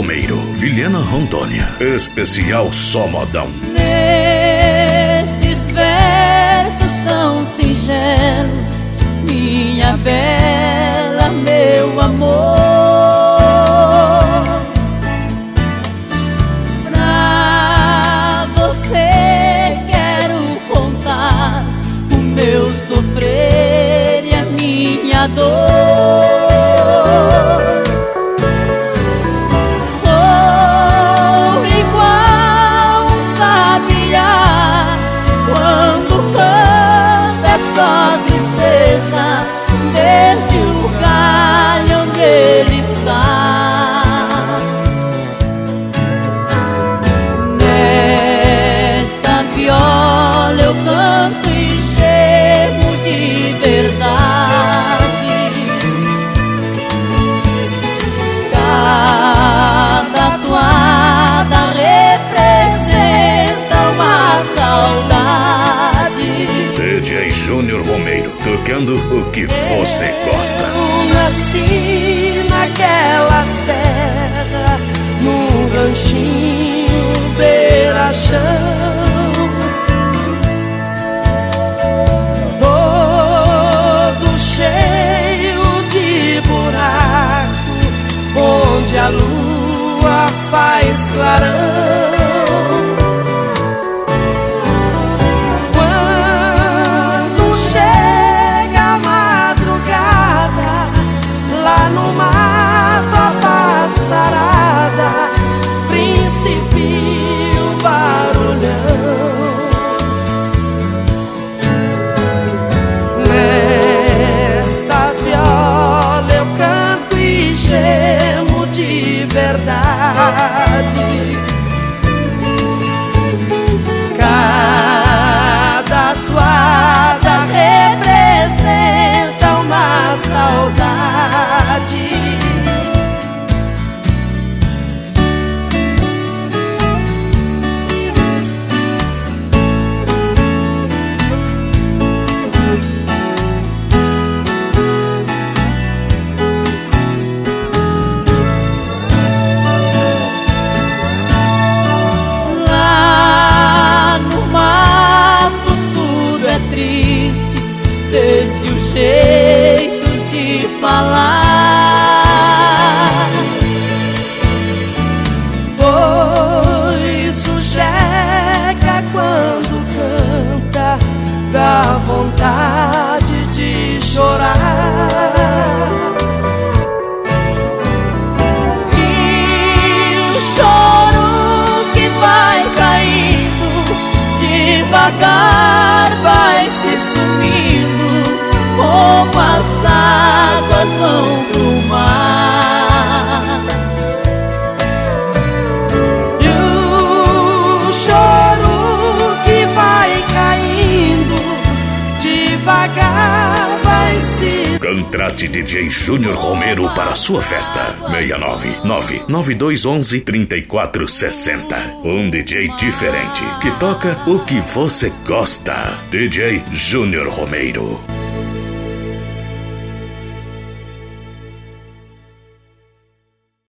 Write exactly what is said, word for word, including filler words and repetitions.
Romeiro, Vilhena, Rondônia. Especial Só Modão. Nestes versos tão singelos, minha bela, meu amor, pra você quero contar o meu sofrer e a minha dor. Júnior Romeiro, tocando o que você gosta. Eu nasci naquela serra, num ranchinho beira-chão, todo cheio de buraco, onde a lua faz clarão. Principio barulhão, nesta viola eu canto e gemo de verdade. Cada toada representa uma saudade. Desde o jeito de falar, pois o jeca quando canta dá vontade de chorar. E o choro que vai caindo devagar vai se sumindo, como as águas vão pro mar. E o choro que vai caindo devagar vai se... Contrate D J Júnior Romeiro para sua festa. seis nove nove nove dois um um, três quatro seis zero. Um D J diferente que toca o que você gosta. D J Júnior Romeiro.